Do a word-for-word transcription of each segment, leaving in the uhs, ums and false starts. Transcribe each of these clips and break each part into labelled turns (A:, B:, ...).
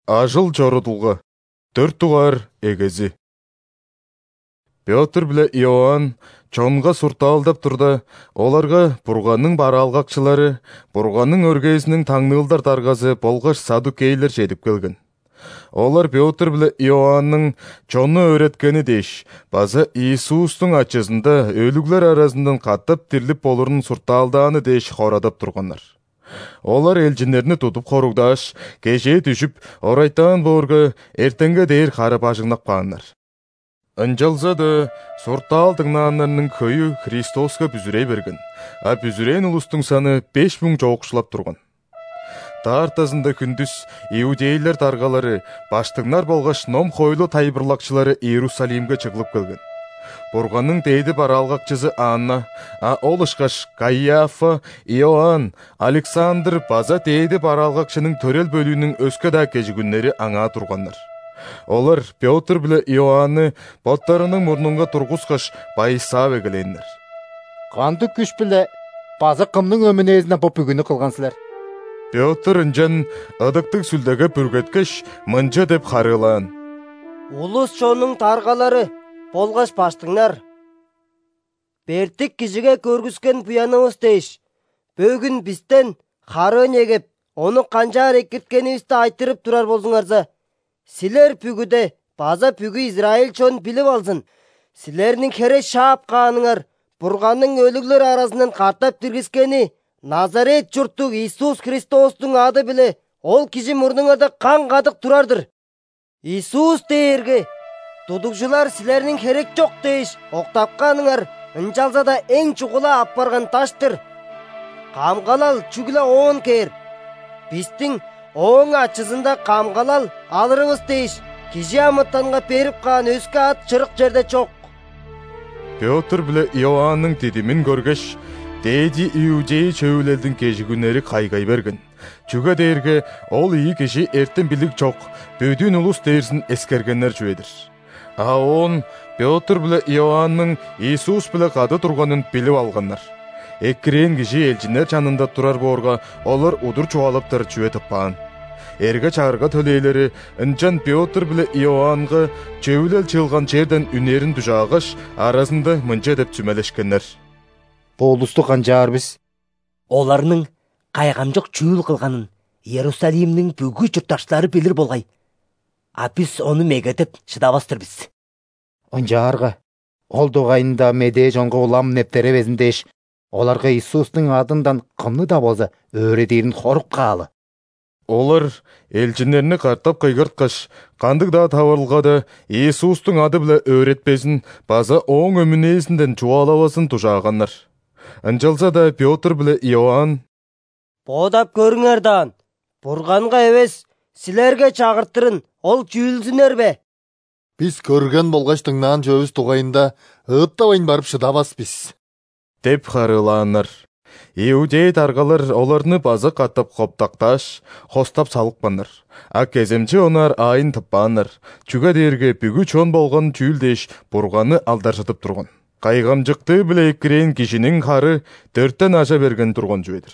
A: Ажыл жорудулга. Төрт тугар эгези. Петр биле Иоанн чонга суртаалдап турда, оларга Бурганның баралгакчылары, Бурганның өргөзүнүн таңнылдар таргазы болгош садукейлер жетип келген. Олар Петр биле Иоанның чону öğreткени деш, база Иисустун ачысында өлүглөр арасынан каттап тирилип болурун суртаалдааны деш хорадап тургандар. Олар элчинерни тутуп хоругдаш, кеше түшүп, орайтан боорга эртеңге дейир карап ажыңнап каандар. Ынжалса да, суртаалдыгнааннарнын көйү Христоска бүзүрей берген, а бүзүрейн улустун саны беш миң жоокшулап турган. Таартасында күндүз иудейлер таргалары, баштыгнар болгош ном хойлу тайбырлакчылары Иерусалимге чыгылып келген. Бурганның дейди баралгакчысы Анна, а ол ышкаш Кайяфа, Иоанн, Александр база дейди баралгакчынын төрел бөлүүнүн өскө да кежигүннери аңа тургандар. Олар Петр биле Иоанны боттарынын мурнунга тургузгаш байсаап эгелендер.
B: Кандык күч биле база кымдын өмүнезине боп бүгүнү кылгансыздар?
A: Петр ынжан ыдыктык сүлдөгө бүргөткөч мынча деп харыылаан.
C: Улус чонуң таргалары болгош баштыңнар. Бертик кишиге көргүзген буяныбыз дейш. Бөгүн бизден харыын эгеп, ону канча эркиткенибизди айтырып турар болсуңарса, силер бүгүдө база бүгү Израиль чон билип алсын. Силердин кере шаапканыңар Бурганның өлүглөр арасынан картап тиргизгени Назарет журттук Иисус Христостун ады биле ол киши мурдуңарда кан кадык турардыр. Иисус дээрге тудукчулар силердин керек жок дейиш октапканыңар ынчалса да эң чугула ап барган таштыр. Камгалал чүгүлө он кээр. Биздин оң ачысында камгалал алырыбыз дейиш киши амыттанга берип каан өскө ат чырык жерде жок.
A: Петр биле Иоанның тидимин көргөч, Дейди иудей чөүлелдин кежигүнери кайгай берген. Чүгө дээрге ол ии киши эртен билик жок, бөдүн улус дээрсин эскергеннер жүйедир. А он Петр биле Иоанның Иисус биле кады турганын билип алгандар. Эккирен киши элчинер жанында турар боорга олар удур чуалыптыр жүйе таппаан. Эрге чаарга төлөйлери ынчан Петр биле Иоанга чөүлел чылган жерден үнерин тужаагаш арасында мынча деп түмелешкеннер.
B: Болусту канжаар биз?
C: Оларның кайгамжок чүүл кылганын Иерусалимдин бүгү журтташтары билир болгай. А биз ону мегетип шыдабастыр биз.
B: Анжаарга ол дугайында медээ жонго улам нептеребезин деш. Оларга Иисустун адынан кымны да болса өөредирин хоруп каалы.
A: Олар элчинерни картап кайгырткаш, кандык да табылга да Иисустун ады биле өөретпесин, база оң өмүнесинден чуалабасын тужаагандар. Ынчалса да Петр биле Иоанн:
C: Бодап көрүңөр даан, Бурганга эбес, силерге чагырттырын, ол жүйүлсүнөр бе?
D: Биз көргөн болгоч тыңнаан жөөбүз тугайында ыттабайн барып шыдабас биз.
A: Деп харыылааннар. Иудей таргалар оларны база каттап коптакташ, хостап салыкпандар. А кеземче онар айын тыппаандар. Чүгө дээрге бүгү чон болгон чүүлдеш Бурганы алдаршытып турган. Кайгамжыкты биле эккирен кишинин хары төрттен аша берген турган жүйедир.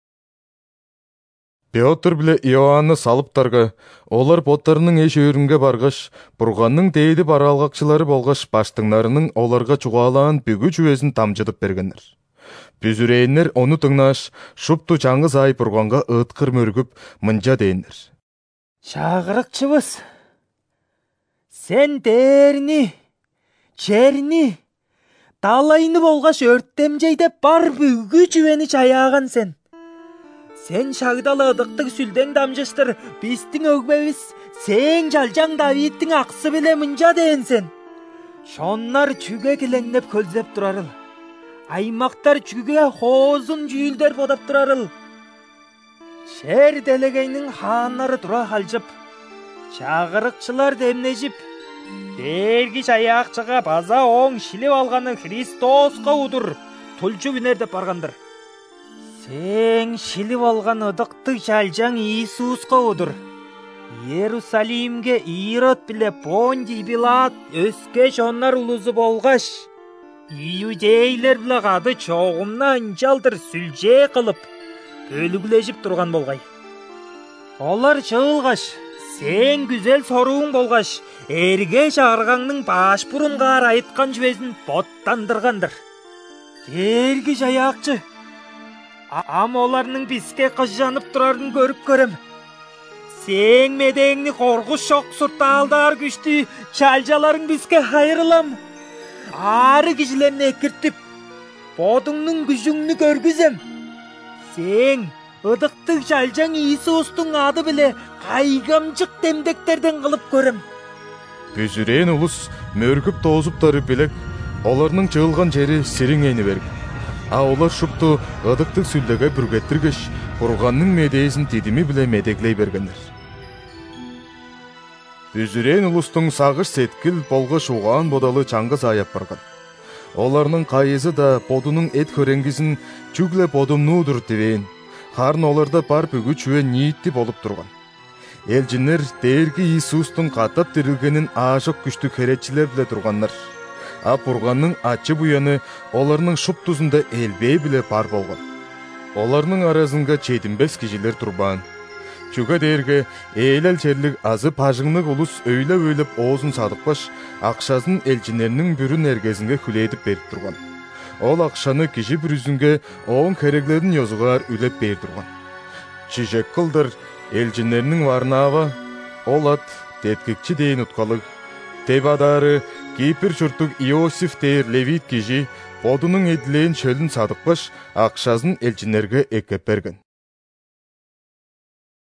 A: Петр биле Иоанны салыптарга, олар боттарынын эш өрүнгө баргаш, Бурганның дейди баралгакчылары болгош баштыңнарынын оларга чугаалаан бүгү жүйесин тамжытып бергендер. Бүзүрейнер ону тыңнаш, шупту жаңы зай Бурганга ыткыр мөргүп, мынча дейиндер.
E: Чагырыкчыбыз, сен дээрни, черни, талайны болгош өрттемжейде бар бүгү жүйени чаяаган сен. Сен шагдалы ыдыктык сүлдең дамжыштыр, биздин өгбебиз, сен жалжаң Давидтин аксы биле мынча дейин сен. Шоннар чүгө килеңдеп көлзеп турарыл. Аймактар чүгө хоозун жүйүлдөр бодап турарыл. Шер делегейнин хааннары тура халжып, чагырыкчылар демнежип, дээрги шаяакчыга база оң шилип алганы Христоска удур тулчу үнер деп баргандыр. Сен шилип алган ыдыктык жалжаң Иисуска удур. Иерусалимге Ирод биле Понтий Пилат өскө шоннар улузу болгош, иудейлер биле кады чогумна анчалдыр сүлжээ кылып, өлүглешип турган болгай. Олар чыгылгаш, Сен güzel soruğun bolgaş, erge çağırганның баш бурунгаар айткан жебесин боттандырганdır. Дерги жаякчы. Ам оларның бизге кыжанып турарын көрүп көрөм. Сен медеңни коргуш шок суртаалдар күчтүү чалжаларың бизге хайрылам. Ары кишилерни экиртип, бодуңнун күжүңнү көргүзем. Сен ыдыктык чалжаң Иисустун ады биле кайгамчык демдектерден кылып көрөм.
A: Бүзүрен улус мөргүп тоозуптары билек, оларның чыгылган жери сириңени берген. А олар шупту ыдыктык сүлдөгө бүргеттиргеш, Бурганның медейсин тидими биле медеглей бергендер. Бүзүрен улустун сагыш сеткил болгош угаан бодалы чаңгыз аяп барган. Оларның кайызы да бодунун эт хөреңгисин чүгле бодумнуудур дебейин. Харын оларда бар бүгү чүе ниитти болуп турган. Элжинер дээрги Иисустун катап тирилгенин аашык күчтүк херетчилер биле тургандар. А Бурганның ачы буяны оларның шуптузунда элбей биле бар болгон. Оларның арасынга четинбес кишилер турбан. Чуга дээрге эйлел черлик азы пажыңнык улус өйлөп-өйлөп оозун садыкпаш, акшасын элчинернин бүрүн эргесинге хүлейтип берип турган. Ол акшаны киши бүрүзүнгө оон кереглерин ёзугаар үлеп берип турган. Чижек кылдыр элчинернин варнаава, ол ат теткикчи дейин уткалык. Тебадары Кипр чуртук Иосиф дейр левит киши бодунун эдилейин чөлүн садыкпаш, акшасын элчинерге экеп берген.